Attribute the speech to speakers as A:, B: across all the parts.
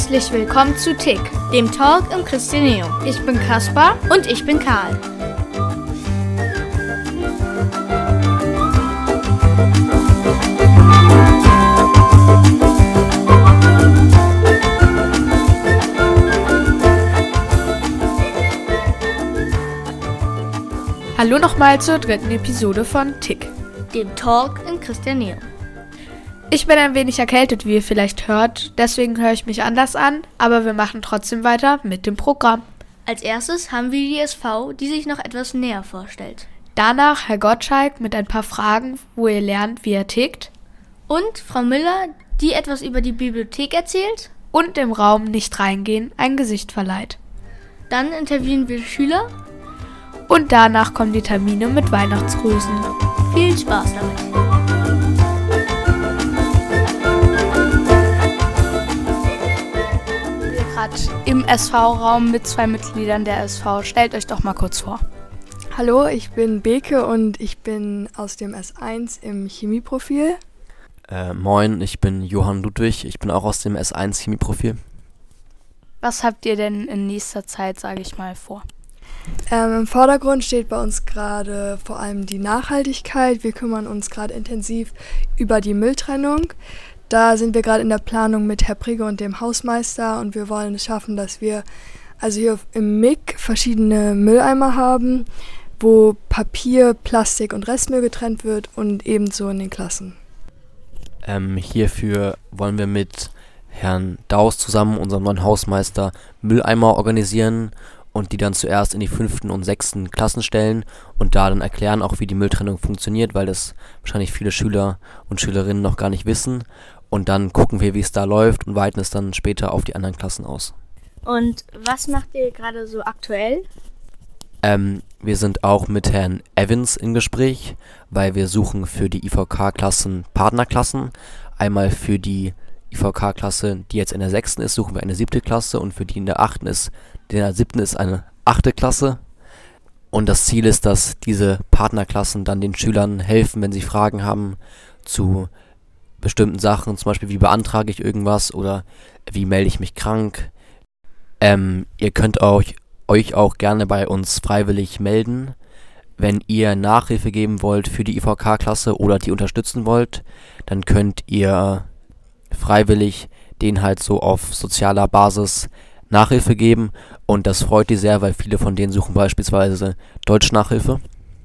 A: Herzlich willkommen zu Tick, dem Talk im Christianeum. Ich bin Kaspar und ich bin Karl.
B: Hallo nochmal zur dritten Episode von Tick,
A: Dem Talk im Christianeum.
B: Ich bin ein wenig erkältet, wie ihr vielleicht hört, deswegen höre ich mich anders an, aber wir machen trotzdem weiter mit dem Programm.
A: Als erstes haben wir die SV, die sich noch etwas näher vorstellt.
B: Danach Herr Gottschalk mit ein paar Fragen, wo ihr lernt, wie er tickt.
A: Und Frau Müller, die etwas über die Bibliothek erzählt.
B: Und im Raum nicht reingehen ein Gesicht verleiht.
A: Dann interviewen wir Schüler.
B: Und danach kommen die Termine mit Weihnachtsgrüßen.
A: Viel Spaß damit!
B: Im SV-Raum mit zwei Mitgliedern der SV. Stellt euch doch mal kurz vor.
C: Hallo, ich bin Beke und ich bin aus dem S1 im Chemieprofil.
D: Moin, ich bin Johann Ludwig, ich bin auch aus dem S1 Chemieprofil.
B: Was habt ihr denn in nächster Zeit, sage ich mal, vor?
C: Im Vordergrund steht bei uns gerade vor allem die Nachhaltigkeit. Wir kümmern uns gerade intensiv über die Mülltrennung. Da sind wir gerade in der Planung mit Herr Prigge und dem Hausmeister und wir wollen es schaffen, dass wir also hier im MIG verschiedene Mülleimer haben, wo Papier, Plastik und Restmüll getrennt wird und ebenso in den Klassen.
D: Hierfür wollen wir mit Herrn Daus zusammen, unserem neuen Hausmeister, Mülleimer organisieren und die dann zuerst in die 5. und 6. Klassen stellen und da dann erklären auch, wie die Mülltrennung funktioniert, weil das wahrscheinlich viele Schüler und Schülerinnen noch gar nicht wissen. Und dann gucken wir, wie es da läuft und weiten es dann später auf die anderen Klassen aus.
A: Und was macht ihr gerade so aktuell?
D: Wir sind auch mit Herrn Evans im Gespräch, weil wir suchen für die IVK-Klassen Partnerklassen. Einmal für die IVK-Klasse, die jetzt in der 6. ist, suchen wir eine 7. Klasse und für die in der 8. ist, die in der 7. ist eine 8. Klasse. Und das Ziel ist, dass diese Partnerklassen dann den Schülern helfen, wenn sie Fragen haben zu bestimmten Sachen, zum Beispiel wie beantrage ich irgendwas oder wie melde ich mich krank. Ihr könnt euch auch gerne bei uns freiwillig melden, wenn ihr Nachhilfe geben wollt für die IVK-Klasse oder die unterstützen wollt, dann könnt ihr freiwillig denen halt so auf sozialer Basis Nachhilfe geben und das freut die sehr, weil viele von denen suchen beispielsweise Deutschnachhilfe.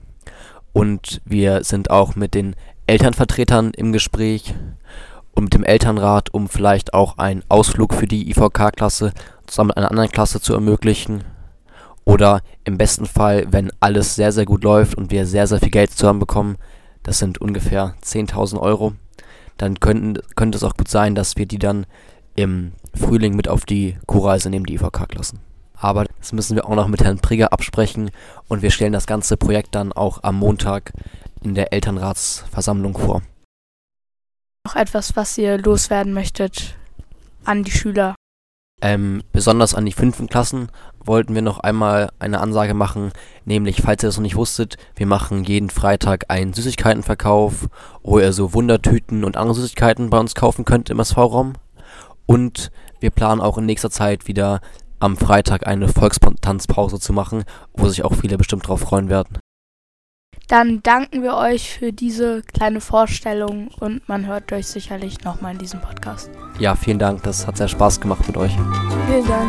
D: Und wir sind auch mit den Elternvertretern im Gespräch und mit dem Elternrat, um vielleicht auch einen Ausflug für die IVK-Klasse zusammen mit einer anderen Klasse zu ermöglichen. Oder im besten Fall, wenn alles sehr, sehr gut läuft und wir sehr, sehr viel Geld zusammenbekommen, das sind ungefähr 10.000 Euro, dann könnte es auch gut sein, dass wir die dann im Frühling mit auf die Kuhreise nehmen, die IVK-Klassen. Aber das müssen wir auch noch mit Herrn Prigge absprechen und wir stellen das ganze Projekt dann auch am Montag in der Elternratsversammlung vor.
B: Noch etwas, was ihr loswerden möchtet an die Schüler?
D: Besonders an die 5. Klassen wollten wir noch einmal eine Ansage machen, nämlich, falls ihr das noch nicht wusstet, wir machen jeden Freitag einen Süßigkeitenverkauf, wo ihr so Wundertüten und andere Süßigkeiten bei uns kaufen könnt im SV-Raum. Und wir planen auch in nächster Zeit wieder am Freitag eine Volkstanzpause zu machen, wo sich auch viele bestimmt drauf freuen werden.
B: Dann danken wir euch für diese kleine Vorstellung und man hört euch sicherlich nochmal in diesem Podcast.
D: Ja, vielen Dank, das hat sehr Spaß gemacht mit euch.
C: Vielen Dank.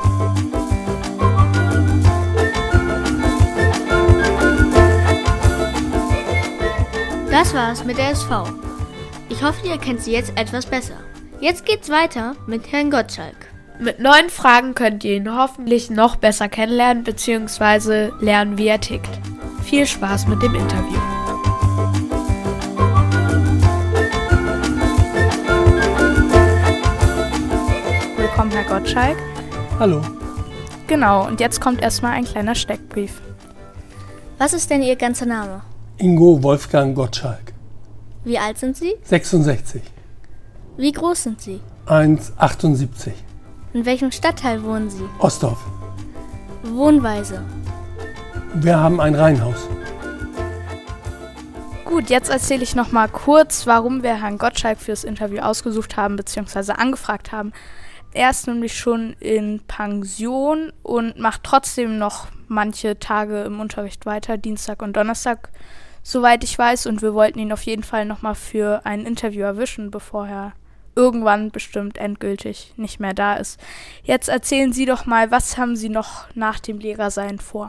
A: Das war's mit der SV. Ich hoffe, ihr kennt sie jetzt etwas besser. Jetzt geht's weiter mit Herrn Gottschalk.
B: Mit neuen Fragen könnt ihr ihn hoffentlich noch besser kennenlernen bzw. lernen, wie er tickt. Viel Spaß mit dem Interview. Willkommen, Herr Gottschalk.
E: Hallo.
B: Genau, und jetzt kommt erstmal ein kleiner Steckbrief.
A: Was ist denn Ihr ganzer Name?
E: Ingo Wolfgang Gottschalk.
A: Wie alt sind Sie?
E: 66.
A: Wie groß sind Sie?
E: 1,78.
A: In welchem Stadtteil wohnen Sie?
E: Ostdorf.
A: Wohnweise.
E: Wir haben ein Reihenhaus.
B: Gut, jetzt erzähle ich noch mal kurz, warum wir Herrn Gottschalk fürs Interview ausgesucht haben bzw. angefragt haben. Er ist nämlich schon in Pension und macht trotzdem noch manche Tage im Unterricht weiter, Dienstag und Donnerstag, soweit ich weiß. Und wir wollten ihn auf jeden Fall nochmal für ein Interview erwischen, bevor er irgendwann bestimmt endgültig nicht mehr da ist. Jetzt erzählen Sie doch mal, was haben Sie noch nach dem Lehrersein vor?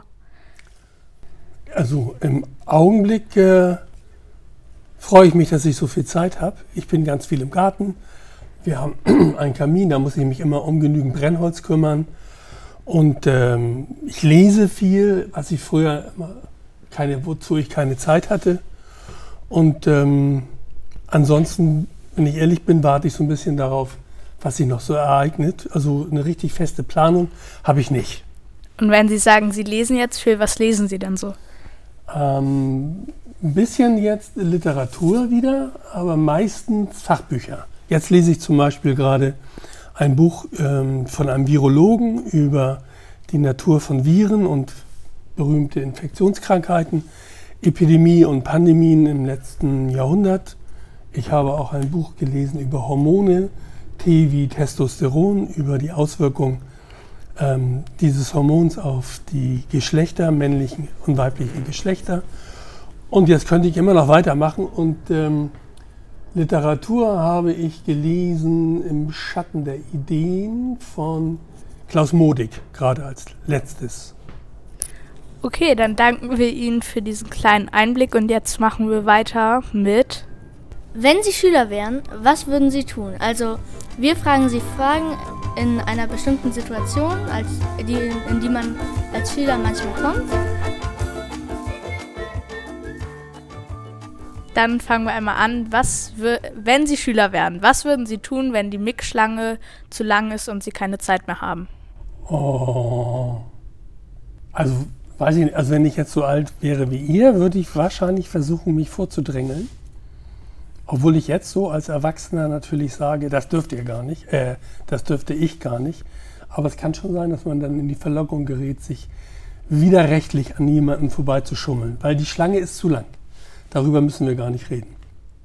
E: Also im Augenblick freue ich mich, dass ich so viel Zeit habe. Ich bin ganz viel im Garten. Wir haben einen Kamin, da muss ich mich immer um genügend Brennholz kümmern. Und ich lese viel, was ich früher wozu ich keine Zeit hatte. Und ansonsten, wenn ich ehrlich bin, warte ich so ein bisschen darauf, was sich noch so ereignet. Also eine richtig feste Planung habe ich nicht.
B: Und wenn Sie sagen, Sie lesen jetzt viel, was lesen Sie denn so?
E: Ein bisschen jetzt Literatur wieder, aber meistens Fachbücher. Jetzt lese ich zum Beispiel gerade ein Buch von einem Virologen über die Natur von Viren und berühmte Infektionskrankheiten, Epidemie und Pandemien im letzten Jahrhundert. Ich habe auch ein Buch gelesen über Hormone, T wie Testosteron, über die Auswirkungen dieses Hormons auf die Geschlechter, männlichen und weiblichen Geschlechter. Und jetzt könnte ich immer noch weitermachen. Und Literatur habe ich gelesen im Schatten der Ideen von Klaus Modig, gerade als letztes.
B: Okay, dann danken wir Ihnen für diesen kleinen Einblick und jetzt machen wir weiter mit...
A: Wenn Sie Schüler wären, was würden Sie tun? Also, wir fragen Sie Fragen in einer bestimmten Situation, in die man als Schüler manchmal kommt.
B: Dann fangen wir einmal an. Wenn Sie Schüler wären, was würden Sie tun, wenn die Mix-Schlange zu lang ist und Sie keine Zeit mehr haben?
E: Oh, also weiß ich nicht, also wenn ich jetzt so alt wäre wie ihr, würde ich wahrscheinlich versuchen, mich vorzudrängeln. Obwohl ich jetzt so als Erwachsener natürlich sage, das dürft ihr gar nicht, das dürfte ich gar nicht. Aber es kann schon sein, dass man dann in die Verlockung gerät, sich widerrechtlich an jemanden vorbeizuschummeln, weil die Schlange ist zu lang. Darüber müssen wir gar nicht reden.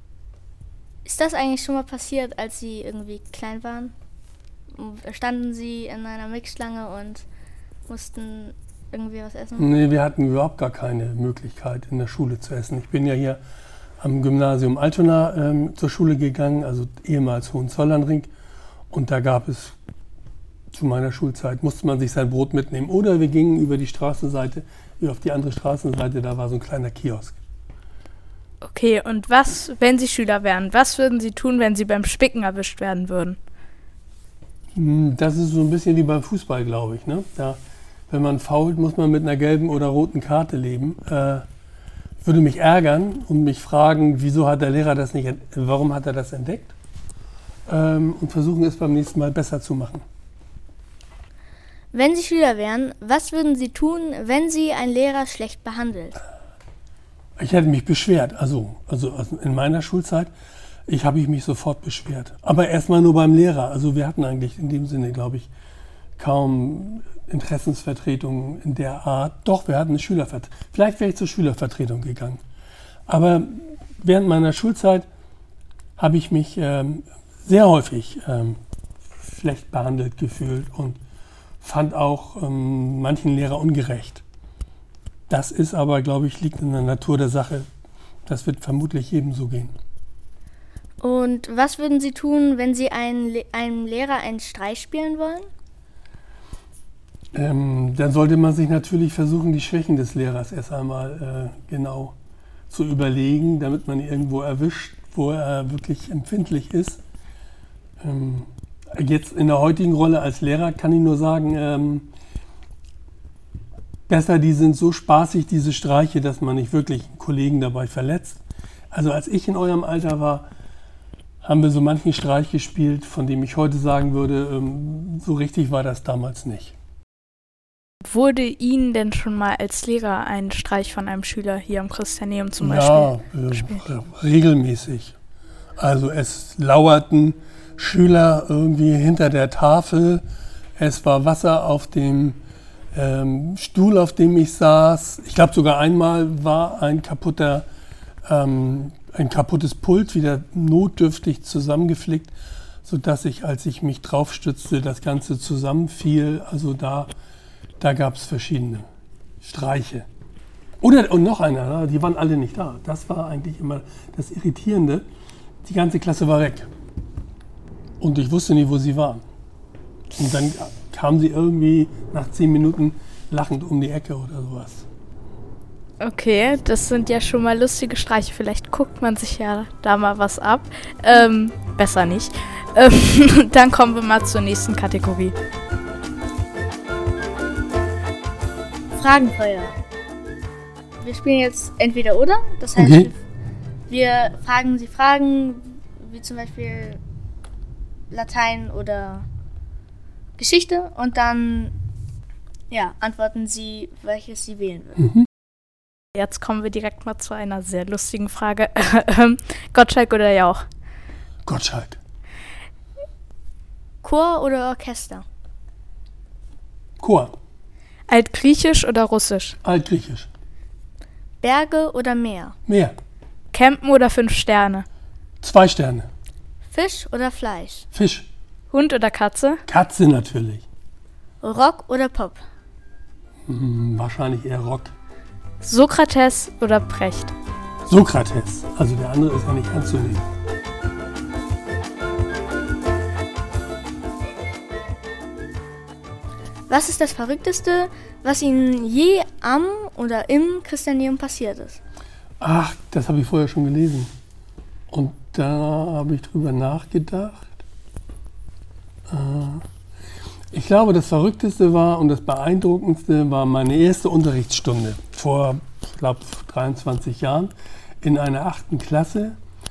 A: Ist das eigentlich schon mal passiert, als Sie irgendwie klein waren? Standen Sie in einer Mixschlange und mussten irgendwie was essen?
E: Nee, wir hatten überhaupt gar keine Möglichkeit, in der Schule zu essen. Ich bin ja hier am Gymnasium Altona zur Schule gegangen, also ehemals Hohenzollernring. Und da gab es zu meiner Schulzeit, musste man sich sein Brot mitnehmen. Oder wir gingen über die Straßenseite, auf die andere Straßenseite, da war so ein kleiner Kiosk.
B: Okay, und wenn Sie Schüler wären, was würden Sie tun, wenn Sie beim Spicken erwischt werden würden?
E: Das ist so ein bisschen wie beim Fußball, glaube ich. Ne? Da, wenn man fault, muss man mit einer gelben oder roten Karte leben. Würde mich ärgern und mich fragen, wieso hat der Lehrer das nicht, warum hat er das entdeckt? Und versuchen es beim nächsten Mal besser zu machen.
A: Wenn Sie Schüler wären, was würden Sie tun, wenn Sie einen Lehrer schlecht behandelt?
E: Ich hätte mich beschwert, also in meiner Schulzeit, habe ich mich sofort beschwert. Aber erstmal nur beim Lehrer. Also wir hatten eigentlich in dem Sinne, glaube ich, kaum Interessensvertretungen in der Art. Doch, wir hatten eine Schülervertretung. Vielleicht wäre ich zur Schülervertretung gegangen. Aber während meiner Schulzeit habe ich mich sehr häufig schlecht behandelt gefühlt und fand auch manchen Lehrer ungerecht. Das ist aber, glaube ich, liegt in der Natur der Sache. Das wird vermutlich jedem so gehen.
A: Und was würden Sie tun, wenn Sie einem Lehrer einen Streich spielen wollen?
E: Dann sollte man sich natürlich versuchen, die Schwächen des Lehrers erst einmal genau zu überlegen, damit man ihn irgendwo erwischt, wo er wirklich empfindlich ist. Jetzt in der heutigen Rolle als Lehrer kann ich nur sagen, besser, die sind so spaßig, diese Streiche, dass man nicht wirklich einen Kollegen dabei verletzt. Also als ich in eurem Alter war, haben wir so manchen Streich gespielt, von dem ich heute sagen würde, so richtig war das damals nicht.
B: Wurde Ihnen denn schon mal als Lehrer ein Streich von einem Schüler hier am Christianeum zum Beispiel gespielt?
E: Ja, regelmäßig. Also es lauerten Schüler irgendwie hinter der Tafel, es war Wasser auf dem Stuhl, auf dem ich saß. Ich glaube sogar einmal war ein kaputtes Pult wieder notdürftig zusammengeflickt sodass ich, als ich mich draufstützte, das Ganze zusammenfiel. Also da gab es verschiedene Streiche. Und noch einer, die waren alle nicht da. Das war eigentlich immer das Irritierende. Die ganze Klasse war weg. Und ich wusste nie, wo sie waren. Und dann kamen sie irgendwie nach 10 Minuten lachend um die Ecke oder sowas.
B: Okay, das sind ja schon mal lustige Streiche. Vielleicht guckt man sich ja da mal was ab. Besser nicht. Dann kommen wir mal zur nächsten Kategorie.
A: Fragenfeuer. Wir spielen jetzt entweder oder. Das heißt, wir fragen Sie Fragen, wie zum Beispiel Latein oder Geschichte. Und dann antworten Sie, welches Sie wählen würden.
B: Jetzt kommen wir direkt mal zu einer sehr lustigen Frage. Gottschalk oder Jauch?
E: Gottschalk.
A: Chor oder Orchester?
E: Chor.
B: Altgriechisch oder Russisch?
E: Altgriechisch.
A: Berge oder Meer?
E: Meer.
B: Campen oder 5 Sterne?
E: 2 Sterne.
A: Fisch oder Fleisch?
E: Fisch.
B: Hund oder Katze?
E: Katze natürlich.
A: Rock oder Pop?
E: Wahrscheinlich eher Rock.
B: Sokrates oder Precht?
E: Sokrates. Also der andere ist ja nicht anzunehmen.
A: Was ist das Verrückteste, was Ihnen je am oder im Christianeum passiert ist?
E: Ach, das habe ich vorher schon gelesen. Und da habe ich drüber nachgedacht. Ich glaube, das Verrückteste war und das Beeindruckendste war meine erste Unterrichtsstunde vor, ich glaube, 23 Jahren in einer 8. Klasse,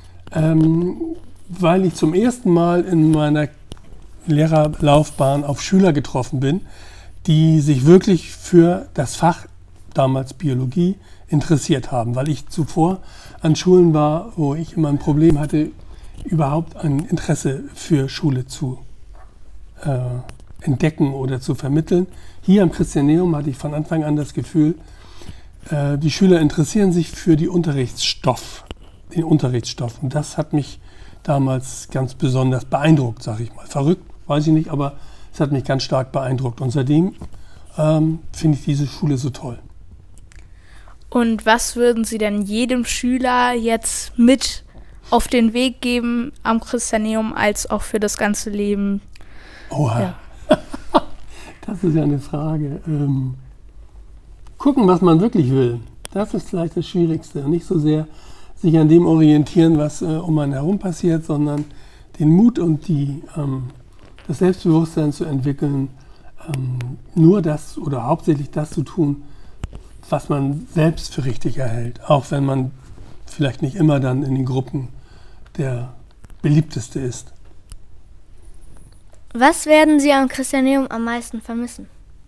E: weil ich zum ersten Mal in meiner Lehrerlaufbahn auf Schüler getroffen bin, die sich wirklich für das Fach, damals Biologie, interessiert haben, weil ich zuvor an Schulen war, wo ich immer ein Problem hatte, überhaupt ein Interesse für Schule zu entdecken oder zu vermitteln. Hier am Christianeum hatte ich von Anfang an das Gefühl, die Schüler interessieren sich für den Unterrichtsstoff. Und das hat mich damals ganz besonders beeindruckt, sage ich mal. Verrückt, weiß ich nicht, aber es hat mich ganz stark beeindruckt. Und seitdem finde ich diese Schule so toll.
B: Und was würden Sie denn jedem Schüler jetzt mit auf den Weg geben am Christianeum als auch für das ganze Leben?
E: Oha,
B: Ja.
E: Das ist ja eine Frage. Gucken, was man wirklich will. Das ist vielleicht das Schwierigste. Nicht so sehr sich an dem orientieren, was um einen herum passiert, sondern den Mut und das Selbstbewusstsein zu entwickeln, nur das oder hauptsächlich das zu tun, was man selbst für richtig erhält. Auch wenn man vielleicht nicht immer dann in den Gruppen der beliebteste ist.
A: Was werden Sie am Christianeum am meisten vermissen?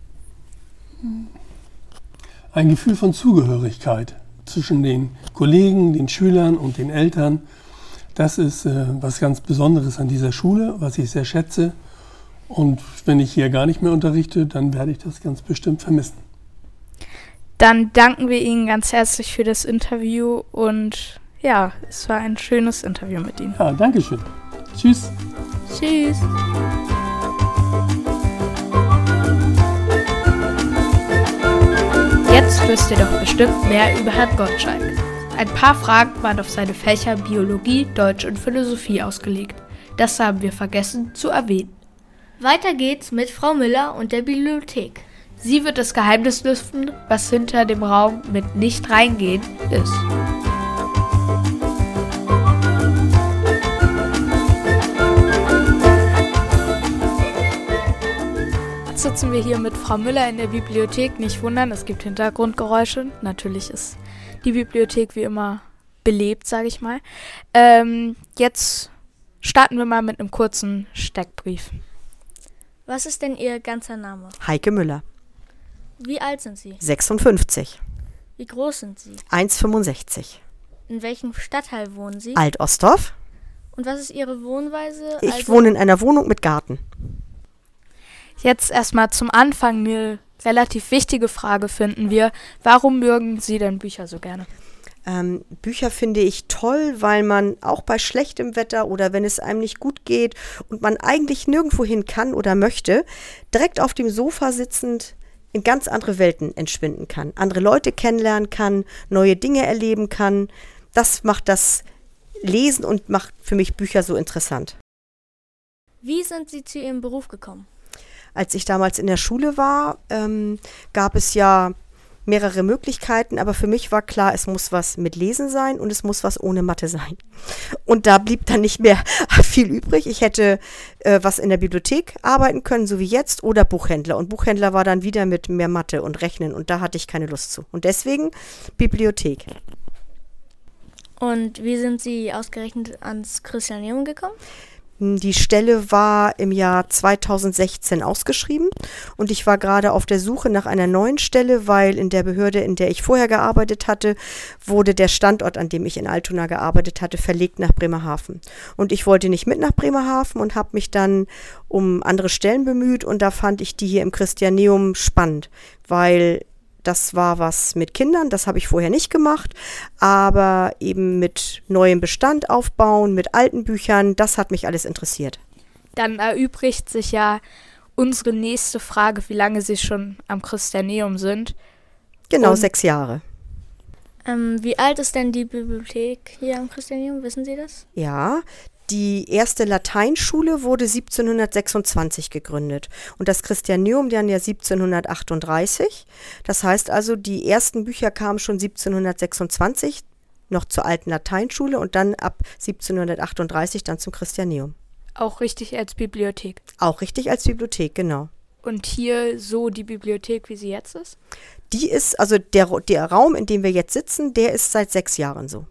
E: Ein Gefühl von Zugehörigkeit zwischen den Kollegen, den Schülern und den Eltern. Das ist was ganz Besonderes an dieser Schule, was ich sehr schätze. Und wenn ich hier gar nicht mehr unterrichte, dann werde ich das ganz bestimmt vermissen.
B: Dann danken wir Ihnen ganz herzlich für das Interview und ja, es war ein schönes Interview mit Ihnen.
E: Ja, danke schön. Tschüss.
A: Tschüss.
B: Jetzt wisst ihr doch bestimmt mehr über Herrn Gottschalk. Ein paar Fragen waren auf seine Fächer Biologie, Deutsch und Philosophie ausgelegt. Das haben wir vergessen zu erwähnen.
A: Weiter geht's mit Frau Müller und der Bibliothek.
B: Sie wird das Geheimnis lüften, was hinter dem Raum mit nicht reingehen ist. Jetzt sitzen wir hier mit Frau Müller in der Bibliothek. Nicht wundern, es gibt Hintergrundgeräusche. Natürlich ist die Bibliothek wie immer belebt, sage ich mal. Jetzt starten wir mal mit einem kurzen Steckbrief.
A: Was ist denn Ihr ganzer Name?
F: Heike Müller,
A: Wie alt sind Sie?
F: 56,
A: Wie groß sind Sie?
F: 1,65.
A: In welchem Stadtteil wohnen Sie?
F: Alt-Ostdorf.
A: Und was ist Ihre Wohnweise?
F: Ich wohne in einer Wohnung mit Garten.
B: Jetzt erstmal zum Anfang eine relativ wichtige Frage finden wir. Warum mögen Sie denn Bücher so gerne?
F: Bücher finde ich toll, weil man auch bei schlechtem Wetter oder wenn es einem nicht gut geht und man eigentlich nirgendwo hin kann oder möchte, direkt auf dem Sofa sitzend in ganz andere Welten entschwinden kann, andere Leute kennenlernen kann, neue Dinge erleben kann. Das macht das Lesen und macht für mich Bücher so interessant.
A: Wie sind Sie zu Ihrem Beruf gekommen?
F: Als ich damals in der Schule war, gab es ja mehrere Möglichkeiten, aber für mich war klar, es muss was mit Lesen sein und es muss was ohne Mathe sein. Und da blieb dann nicht mehr viel übrig. Ich hätte was in der Bibliothek arbeiten können, so wie jetzt, oder Buchhändler. Und Buchhändler war dann wieder mit mehr Mathe und Rechnen und da hatte ich keine Lust zu. Und deswegen Bibliothek.
A: Und wie sind Sie ausgerechnet ans Christianeum gekommen?
F: Die Stelle war im Jahr 2016 ausgeschrieben und ich war gerade auf der Suche nach einer neuen Stelle, weil in der Behörde, in der ich vorher gearbeitet hatte, wurde der Standort, an dem ich in Altona gearbeitet hatte, verlegt nach Bremerhaven. Und ich wollte nicht mit nach Bremerhaven und habe mich dann um andere Stellen bemüht und da fand ich die hier im Christianeum spannend, weil das war was mit Kindern, das habe ich vorher nicht gemacht, aber eben mit neuem Bestand aufbauen, mit alten Büchern, das hat mich alles interessiert.
B: Dann erübrigt sich ja unsere nächste Frage, wie lange Sie schon am Christianeum sind.
F: Genau,
B: Und
F: 6 Jahre.
A: Wie alt ist denn die Bibliothek hier am Christianeum? Wissen Sie das?
F: Ja, die erste Lateinschule wurde 1726 gegründet und das Christianeum dann ja 1738. Das heißt also, die ersten Bücher kamen schon 1726 noch zur alten Lateinschule und dann ab 1738 dann zum Christianeum.
B: Auch richtig als Bibliothek.
F: Auch richtig als Bibliothek, genau.
B: Und hier so die Bibliothek, wie sie jetzt ist?
F: Die ist, also der Raum, in dem wir jetzt sitzen, der ist seit 6 Jahren so.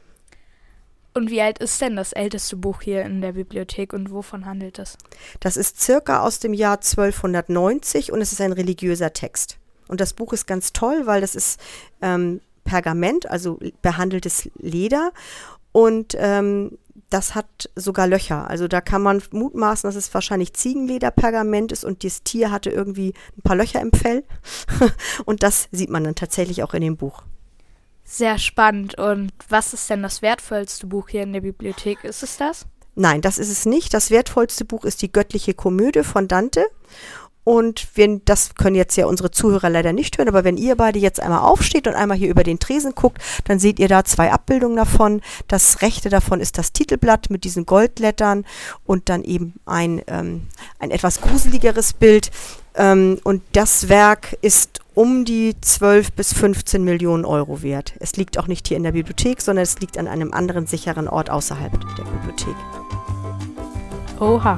B: Und wie alt ist denn das älteste Buch hier in der Bibliothek und wovon handelt es?
F: Das ist circa aus dem Jahr 1290 und es ist ein religiöser Text. Und das Buch ist ganz toll, weil das ist Pergament, also behandeltes Leder und das hat sogar Löcher. Also da kann man mutmaßen, dass es wahrscheinlich Ziegenlederpergament ist und das Tier hatte irgendwie ein paar Löcher im Fell. Und das sieht man dann tatsächlich auch in dem Buch.
B: Sehr spannend. Und was ist denn das wertvollste Buch hier in der Bibliothek? Ist es das?
F: Nein, das ist es nicht. Das wertvollste Buch ist die Göttliche Komödie von Dante. Und das können jetzt ja unsere Zuhörer leider nicht hören, aber wenn ihr beide jetzt einmal aufsteht und einmal hier über den Tresen guckt, dann seht ihr da 2 Abbildungen davon. Das rechte davon ist das Titelblatt mit diesen Goldlettern und dann eben ein etwas gruseligeres Bild. Und das Werk ist um die 12 bis 15 Millionen Euro wert. Es liegt auch nicht hier in der Bibliothek, sondern es liegt an einem anderen sicheren Ort außerhalb der Bibliothek.
B: Oha.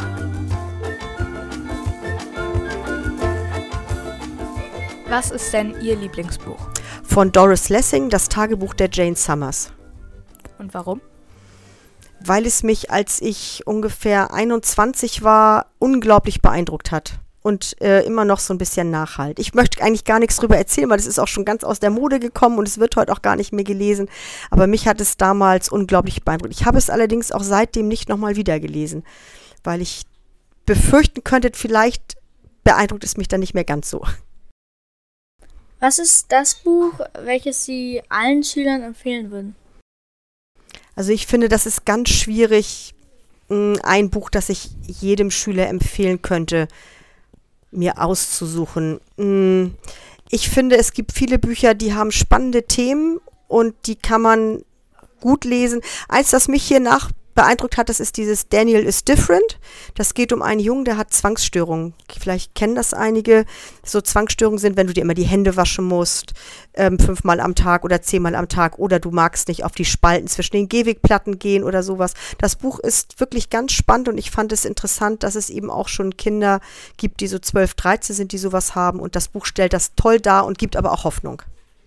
B: Was ist denn Ihr Lieblingsbuch?
F: Von Doris Lessing, das Tagebuch der Jane Summers.
B: Und warum?
F: Weil es mich, als ich ungefähr 21 war, unglaublich beeindruckt hat. Und immer noch so ein bisschen nachhalt. Ich möchte eigentlich gar nichts drüber erzählen, weil es ist auch schon ganz aus der Mode gekommen und es wird heute auch gar nicht mehr gelesen. Aber mich hat es damals unglaublich beeindruckt. Ich habe es allerdings auch seitdem nicht nochmal wieder gelesen, weil ich befürchten könnte, vielleicht beeindruckt es mich dann nicht mehr ganz so.
A: Was ist das Buch, welches Sie allen Schülern empfehlen würden?
F: Also ich finde, das ist ganz schwierig, ein Buch, das ich jedem Schüler empfehlen könnte, mir auszusuchen. Ich finde, es gibt viele Bücher, die haben spannende Themen und die kann man gut lesen. Eins, das mich hier beeindruckt hat, das ist dieses Daniel is Different. Das geht um einen Jungen, der hat Zwangsstörungen. Vielleicht kennen das einige. So Zwangsstörungen sind, wenn du dir immer die Hände waschen musst, 5-mal am Tag oder 10-mal am Tag oder du magst nicht auf die Spalten zwischen den Gehwegplatten gehen oder sowas. Das Buch ist wirklich ganz spannend und ich fand es interessant, dass es eben auch schon Kinder gibt, die so 12, 13 sind, die sowas haben und das Buch stellt das toll dar und gibt aber auch Hoffnung.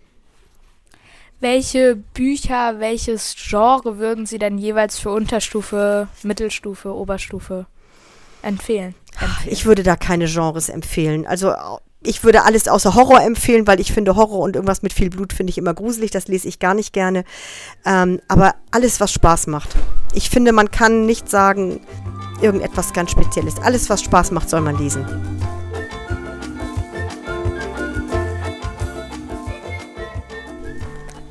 B: Welche Bücher, welches Genre würden Sie denn jeweils für Unterstufe, Mittelstufe, Oberstufe empfehlen?
F: Ich würde da keine Genres empfehlen. Also ich würde alles außer Horror empfehlen, weil ich finde Horror und irgendwas mit viel Blut finde ich immer gruselig. Das lese ich gar nicht gerne. Aber alles, was Spaß macht. Ich finde, man kann nicht sagen, irgendetwas ganz Spezielles. Alles, was Spaß macht, soll man lesen.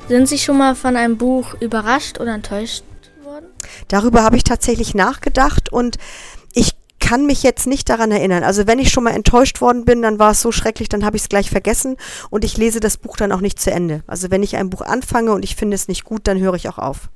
A: Sind Sie schon mal von einem Buch überrascht oder enttäuscht worden?
F: Darüber habe ich tatsächlich nachgedacht und ich kann mich jetzt nicht daran erinnern. Also wenn ich schon mal enttäuscht worden bin, dann war es so schrecklich, dann habe ich es gleich vergessen und ich lese das Buch dann auch nicht zu Ende. Also wenn ich ein Buch anfange und ich finde es nicht gut, dann höre ich auch auf.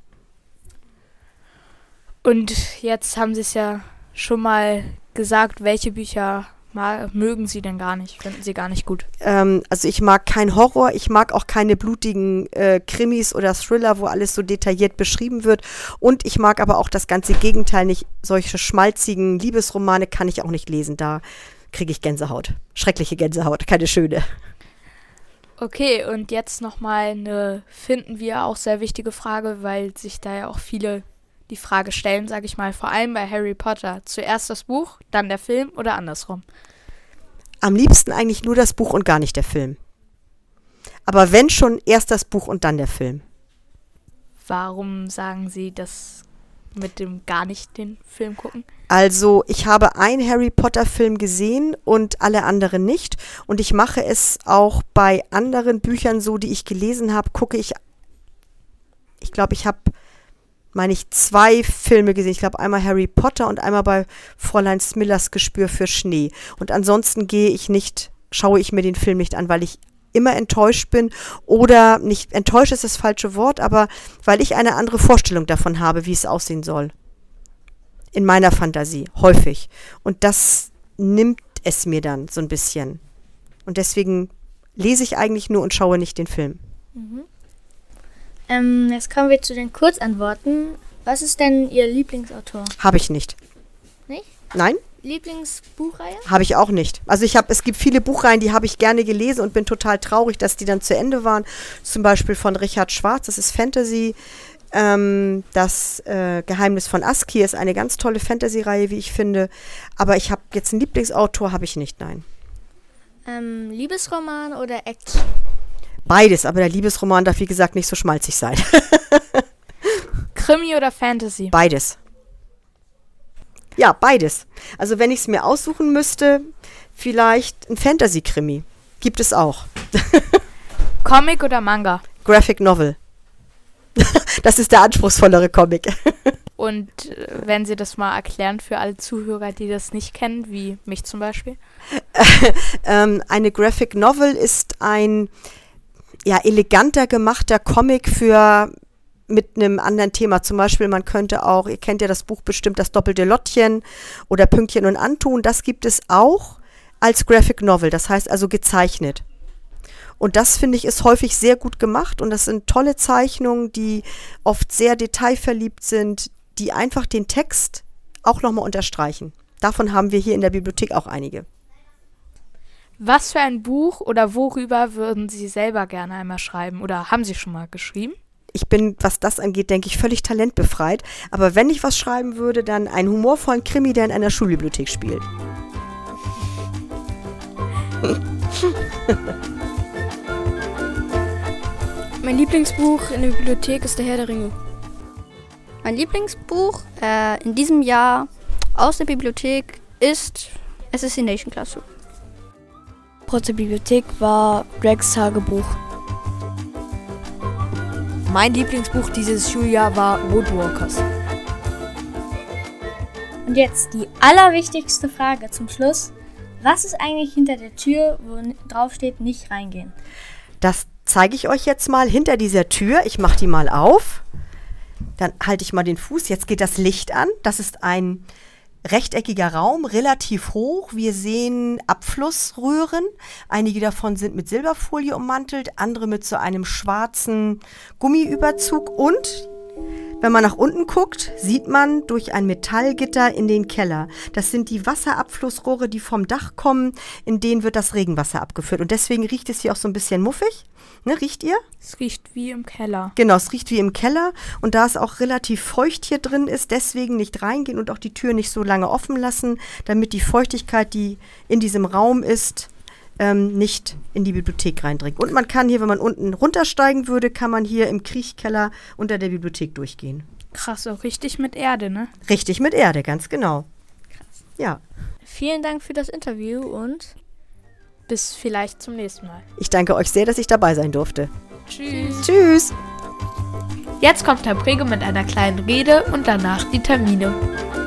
B: Und jetzt haben Sie es ja schon mal gesagt, welche Bücher mögen Sie denn gar nicht, finden Sie gar nicht gut?
F: Also ich mag kein Horror, ich mag auch keine blutigen Krimis oder Thriller, wo alles so detailliert beschrieben wird. Und ich mag aber auch das ganze Gegenteil nicht. Solche schmalzigen Liebesromane kann ich auch nicht lesen. Da kriege ich Gänsehaut. Schreckliche Gänsehaut, keine schöne.
B: Okay, und jetzt nochmal eine, finden wir auch sehr wichtige Frage, weil sich da ja auch viele die Frage stellen, sage ich mal, vor allem bei Harry Potter. Zuerst das Buch, dann der Film oder andersrum?
F: Am liebsten eigentlich nur das Buch und gar nicht der Film. Aber wenn schon, erst das Buch und dann der Film.
B: Warum sagen Sie das mit dem gar nicht den Film gucken?
F: Also ich habe einen Harry Potter Film gesehen und alle anderen nicht. Und ich mache es auch bei anderen Büchern so, die ich gelesen habe, gucke ich glaube, ich habe ich 2 Filme gesehen. Ich glaube, einmal Harry Potter und einmal bei Fräulein Smillers Gespür für Schnee. Und ansonsten schaue ich mir den Film nicht an, weil ich immer enttäuscht bin oder nicht, enttäuscht ist das falsche Wort, aber weil ich eine andere Vorstellung davon habe, wie es aussehen soll. In meiner Fantasie, häufig. Und das nimmt es mir dann so ein bisschen. Und deswegen lese ich eigentlich nur und schaue nicht den Film.
A: Jetzt kommen wir zu den Kurzantworten. Was ist denn Ihr Lieblingsautor?
F: Habe ich nicht.
A: Nicht?
F: Nein?
A: Lieblingsbuchreihe?
F: Habe ich auch nicht. Also es gibt viele Buchreihen, die habe ich gerne gelesen und bin total traurig, dass die dann zu Ende waren. Zum Beispiel von Richard Schwarz, das ist Fantasy. Das Geheimnis von Askir ist eine ganz tolle Fantasy-Reihe, wie ich finde. Aber ich habe jetzt einen Lieblingsautor, habe ich nicht, nein.
A: Liebesroman oder Action?
F: Beides, aber der Liebesroman darf, wie gesagt, nicht so schmalzig sein.
B: Krimi oder Fantasy?
F: Beides. Ja, beides. Also wenn ich es mir aussuchen müsste, vielleicht ein Fantasy-Krimi. Gibt es auch.
B: Comic oder Manga?
F: Graphic Novel. Das ist der anspruchsvollere Comic.
B: Und wenn Sie das mal erklären für alle Zuhörer, die das nicht kennen, wie mich zum Beispiel?
F: Eine Graphic Novel ist ein eleganter gemachter Comic mit einem anderen Thema. Zum Beispiel, man könnte auch, ihr kennt ja das Buch bestimmt, das doppelte Lottchen oder Pünktchen und Antun, das gibt es auch als Graphic Novel, das heißt also gezeichnet. Und das, finde ich, ist häufig sehr gut gemacht und das sind tolle Zeichnungen, die oft sehr detailverliebt sind, die einfach den Text auch nochmal unterstreichen. Davon haben wir hier in der Bibliothek auch einige.
B: Was für ein Buch oder worüber würden Sie selber gerne einmal schreiben oder haben Sie schon mal geschrieben?
F: Ich bin, was das angeht, denke ich, völlig talentbefreit. Aber wenn ich was schreiben würde, dann einen humorvollen Krimi, der in einer Schulbibliothek spielt.
G: Mein Lieblingsbuch in der Bibliothek ist Der Herr der Ringe.
H: Mein Lieblingsbuch in diesem Jahr aus der Bibliothek ist Assassination Classroom.
G: Aus der Bibliothek war Gregs Tagebuch. Mein Lieblingsbuch dieses Schuljahr war Woodwalkers.
A: Und jetzt die allerwichtigste Frage zum Schluss. Was ist eigentlich hinter der Tür, wo drauf steht, nicht reingehen?
F: Das zeige ich euch jetzt mal hinter dieser Tür. Ich mache die mal auf. Dann halte ich mal den Fuß. Jetzt geht das Licht an. Das ist ein rechteckiger Raum, relativ hoch. Wir sehen Abflussröhren. Einige davon sind mit Silberfolie ummantelt, andere mit so einem schwarzen Gummiüberzug. Und wenn man nach unten guckt, sieht man durch ein Metallgitter in den Keller. Das sind die Wasserabflussrohre, die vom Dach kommen. In denen wird das Regenwasser abgeführt. Und deswegen riecht es hier auch so ein bisschen muffig. Ne, riecht ihr?
B: Es riecht wie im Keller.
F: Genau, es riecht wie im Keller. Und da es auch relativ feucht hier drin ist, deswegen nicht reingehen und auch die Tür nicht so lange offen lassen, damit die Feuchtigkeit, die in diesem Raum ist, nicht in die Bibliothek reindringt. Und man kann hier, wenn man unten runtersteigen würde, kann man hier im Kriechkeller unter der Bibliothek durchgehen.
B: Krass, auch richtig mit Erde, ne?
F: Richtig mit Erde, ganz genau.
A: Krass.
F: Ja.
A: Vielen Dank für das Interview und
B: bis vielleicht zum nächsten Mal.
F: Ich danke euch sehr, dass ich dabei sein durfte.
B: Tschüss.
F: Tschüss.
B: Jetzt kommt Herr Prego mit einer kleinen Rede und danach die Termine.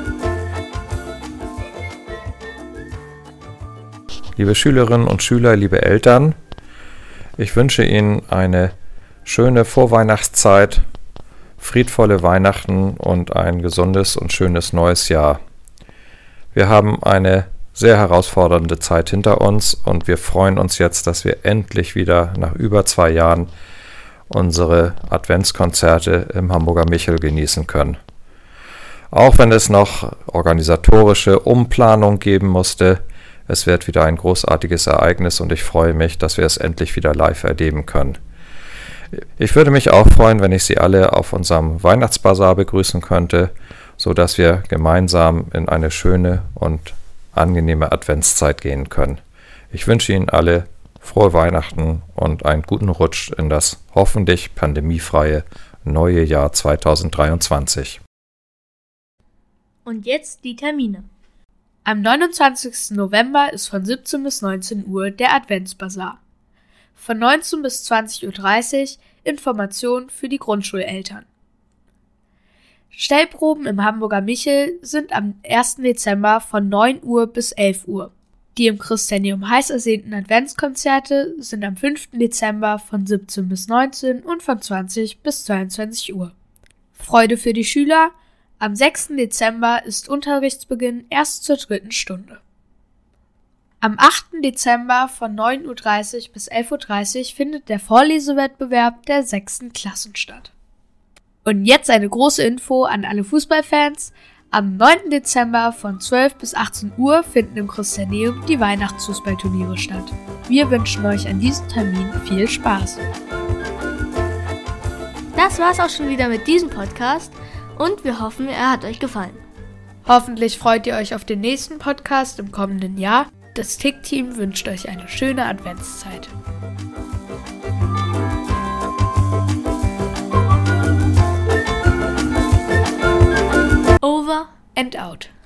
I: Liebe Schülerinnen und Schüler, liebe Eltern, ich wünsche Ihnen eine schöne Vorweihnachtszeit, friedvolle Weihnachten und ein gesundes und schönes neues Jahr. Wir haben eine sehr herausfordernde Zeit hinter uns und wir freuen uns jetzt, dass wir endlich wieder nach über 2 Jahren unsere Adventskonzerte im Hamburger Michel genießen können. Auch wenn es noch organisatorische Umplanung geben musste, es wird wieder ein großartiges Ereignis und ich freue mich, dass wir es endlich wieder live erleben können. Ich würde mich auch freuen, wenn ich Sie alle auf unserem Weihnachtsbasar begrüßen könnte, sodass wir gemeinsam in eine schöne und angenehme Adventszeit gehen können. Ich wünsche Ihnen alle frohe Weihnachten und einen guten Rutsch in das hoffentlich pandemiefreie neue Jahr 2023.
B: Und jetzt die Termine. Am 29. November ist von 17 bis 19 Uhr der Adventsbasar. Von 19 bis 20.30 Uhr Informationen für die Grundschuleltern. Stellproben im Hamburger Michel sind am 1. Dezember von 9 Uhr bis 11 Uhr. Die im Christianium heiß ersehnten Adventskonzerte sind am 5. Dezember von 17 bis 19 und von 20 bis 22 Uhr. Freude für die Schüler: am 6. Dezember ist Unterrichtsbeginn erst zur 3. Stunde. Am 8. Dezember von 9.30 Uhr bis 11.30 Uhr findet der Vorlesewettbewerb der 6. Klassen statt. Und jetzt eine große Info an alle Fußballfans: am 9. Dezember von 12 bis 18 Uhr finden im Christianeum die Weihnachtsfußballturniere statt. Wir wünschen euch an diesem Termin viel Spaß.
A: Das war's auch schon wieder mit diesem Podcast und wir hoffen, er hat euch gefallen.
B: Hoffentlich freut ihr euch auf den nächsten Podcast im kommenden Jahr. Das Tick-Team wünscht euch eine schöne Adventszeit. Over and out.